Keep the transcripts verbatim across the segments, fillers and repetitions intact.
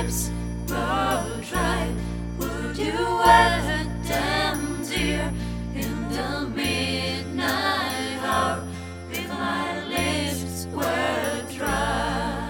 lips were dry, would you wet them, dear, in the midnight hour, if my lips were dry?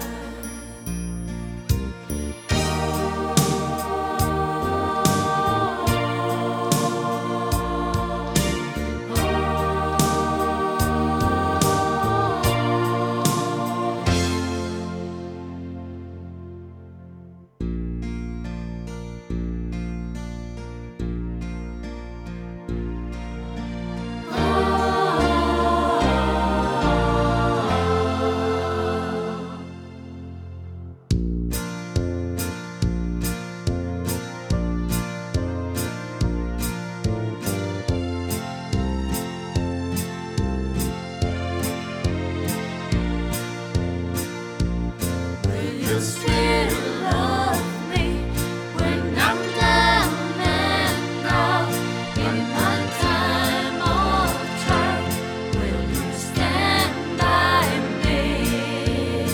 You still love me when I'm down and out in my time of trial? Will you stand by me?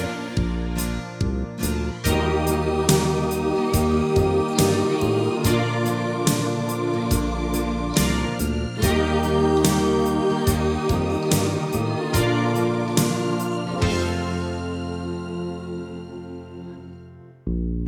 Ooh.